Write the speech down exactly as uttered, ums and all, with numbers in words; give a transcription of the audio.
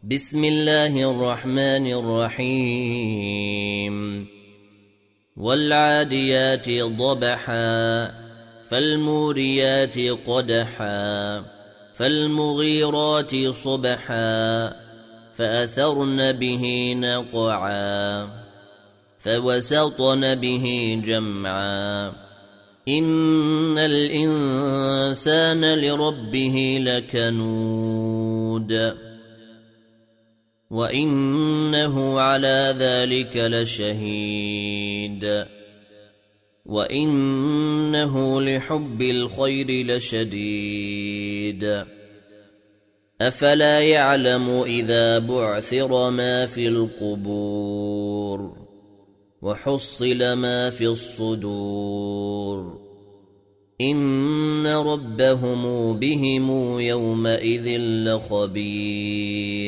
بسم الله الرحمن الرحيم والعاديات ضبحا فالموريات قدحا فالمغيرات صبحا فأثرن به نقعا فوسطن به جمعا إن الإنسان لربه لكنود وإنه على ذلك لشهيد وإنه لحب الخير لشديد أفلا يعلم إذا بعثر ما في القبور وحصل ما في الصدور إن ربهم بهم يومئذ لخبير